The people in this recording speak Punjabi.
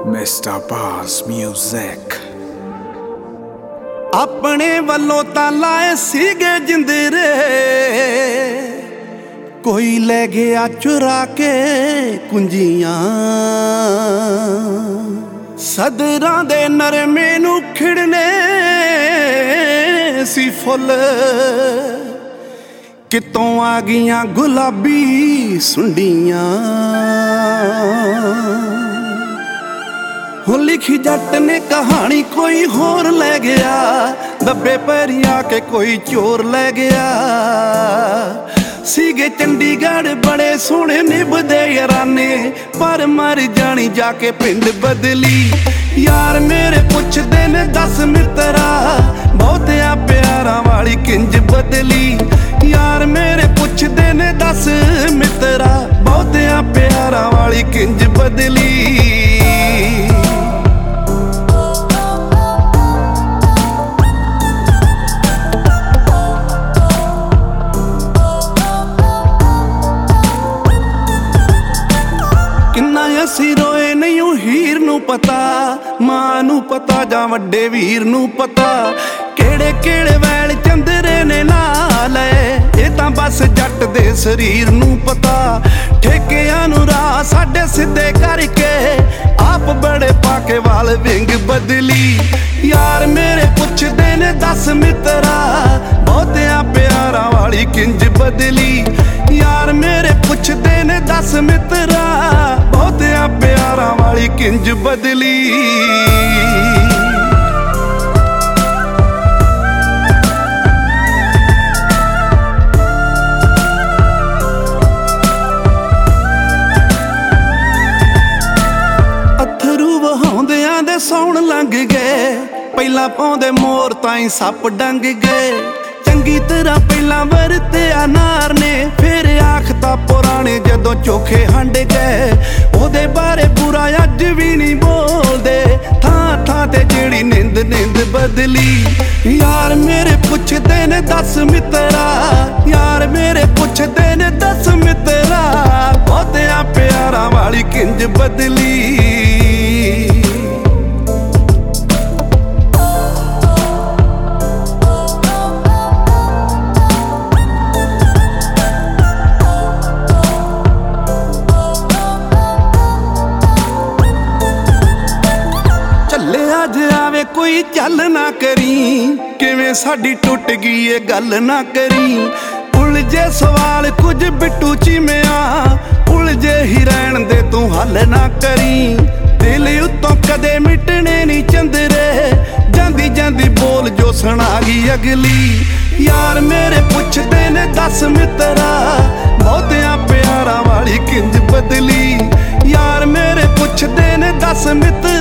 Mr. Boss Music। ਆਪਣੇ ਵੱਲੋਂ ਤਾਂ ਲਾਏ ਸੀਗੇ ਜਿੰਦਰੇ, ਕੋਈ ਲੈ ਗਿਆ ਚੁਰਾ ਕੇ ਕੁੰਜੀਆਂ। ਸਦਰਾਂ ਦੇ ਨਰਮੇ ਨੂੰ ਖਿੜਨੇ ਸੀ ਫੁੱਲ, ਕਿਤੋਂ ਆ ਗਈਆਂ ਗੁਲਾਬੀ ਸੁੰਡੀਆਂ। ਹੁਣ ਲਿਖੀ ਜੱਟ ਨੇ ਕਹਾਣੀ ਕੋਈ ਹੋਰ ਲੈ ਗਿਆ, ਦੱਬੇ ਪੈਰੀਂ ਆ ਕੇ ਕੋਈ ਚੋਰ ਲੈ ਗਿਆ। ਸੀਗੇ ਚੰਡੀਗੜ੍ਹ ਬੜੇ ਸੋਹਣੇ ਨਿਭਦੇ ਯਾਰਾਨੇ, ਪਰ ਮਰ ਜਾਣੀ ਜਾ ਕੇ ਪਿੰਡ ਬਦਲੀ। ਯਾਰ ਮੇਰੇ ਪੁੱਛਦੇ ਨੇ ਦੱਸ ਮਿੱਤਰਾ, ਬਹੁਤਿਆਂ ਪਿਆਰਾਂ ਵਾਲੀ ਕਿੰਜ ਬਦਲੀ। ਯਾਰ ਮੇਰੇ ਪੁੱਛਦੇ ਨੇ ਦੱਸ ਮਿੱਤਰਾ, ਬਹੁਤਿਆਂ ਪਿਆਰਾਂ ਵਾਲੀ ਕਿੰਜ ਬਦਲੀ। ਕਿੰਨਾ ਅਸੀਂ ਰੋਏ ਨਹੀਂ ਹੀਰ ਨੂੰ ਪਤਾ, ਮਾਂ ਨੂੰ ਪਤਾ ਜਾਂ ਵੱਡੇ ਵੀਰ ਨੂੰ ਪਤਾ। ਕਿਹੜੇ ਕਿਹੜੇ ਵੈਲ ਚੰਦਰੇ ਨੇ ਲਾ ਲਏ, ਇਹ ਤਾਂ ਬਸ ਜੱਟ ਦੇ ਸਰੀਰ ਨੂੰ ਪਤਾ। ਠੇਕਿਆਂ ਨੂੰ ਰਾਹ ਸਾਡੇ ਸਿੱਧੇ ਕਰਕੇ, ਆਪ ਬੜੇ ਪਾਕੇ ਵਾਲ ਵਿੰਗ ਬਦਲੀ। ਯਾਰ ਮੇਰੇ ਪੁੱਛਦੇ ਨੇ ਦੱਸ ਮਿੱਤਰਾ, ਬਹੁਤਿਆਂ ਪਿਆਰਾਂ ਵਾਲੀ ਕਿੰਜ ਬਦਲੀ। ਯਾਰ ਮੇਰੇ ਪੁੱਛਦੇ ਨੇ ਦੱਸ ਮਿੱਤਰਾ, ਬਹੁਤਿਆਂ ਪਿਆਰਾਂ ਵਾਲੀ ਕਿੰਜ ਬਦਲੀ। ਅਥਰੂ ਵਹਾਉਂਦਿਆਂ ਦੇ ਸੌਣ ਲੰਘ ਗਏ, ਪਹਿਲਾਂ ਪਾਉਂਦੇ ਮੋਰ ਤਾਈਂ ਸੱਪ ਡੰਗ ਗਏ। ਚੰਗੀ ਤਰ੍ਹਾਂ ਪਹਿਲਾਂ ਵਰਤਿਆ ਨਾਰ ਨੇ, ਫਿਰ ਆਖਤਾ ਪੁਰਾਣੇ ਜਦੋਂ ਚੋਖੇ ਹੰਡ ਗਏ। ਉਹਦੇ ਬਾਰੇ ਬੁਰਾ ਅੱਜ ਵੀ ਨਹੀਂ ਬੋਲਦੇ, ਥਾਂ ਥਾਂ ਤੇ ਜਿਹੜੀ ਨਿੰਦ ਨਿੰਦ ਬਦਲੀ। ਯਾਰ ਮੇਰੇ ਪੁੱਛਦੇ ਨੇ ਦੱਸ ਮਿੱਤਰਾ, ਯਾਰ ਮੇਰੇ ਪੁੱਛਦੇ ਨੇ ਦੱਸ ਮਿੱਤਰਾ, ਬਹੁਤਿਆਂ ਪਿਆਰਾਂ ਵਾਲੀ ਕਿੰਜ ਬਦਲੀ। ਅੱਜ ਆਵੇ ਕੋਈ ਚੱਲ ਨਾ ਕਰੀ, ਕਿਵੇਂ ਸਾਡੀ ਟੁੱਟ ਗਈ ਇਹ ਗੱਲ ਨਾ ਕਰੀ। ਉਲਝੇ ਸਵਾਲ ਕੁਝ ਬਿੱਟੂ ਚੀਮਿਆ, ਉਲਝੇ ਹੀ ਰਹਿਣ ਦੇ ਤੂੰ ਹੱਲ ਨਾ ਕਰੀ। ਦਿਲ ਉੱਤੋਂ ਕਦੇ ਮਿਟਣੇ ਨਹੀਂ ਚੰਦਰੇ, ਜਾਂਦੀ ਜਾਂਦੀ ਬੋਲ ਜੋ ਸੁਣਾ ਗਈ ਅਗਲੀ। ਯਾਰ ਮੇਰੇ ਪੁੱਛਦੇ ਨੇ ਦੱਸ ਮਿੱਤਰਾ, ਬਹੁਤਿਆਂ ਪਿਆਰਾਂ ਵਾਲੀ ਕਿੰਜ ਬਦਲੀ। ਯਾਰ ਮੇਰੇ ਪੁੱਛਦੇ ਨੇ ਦੱਸ ਮਿੱਤਰਾ,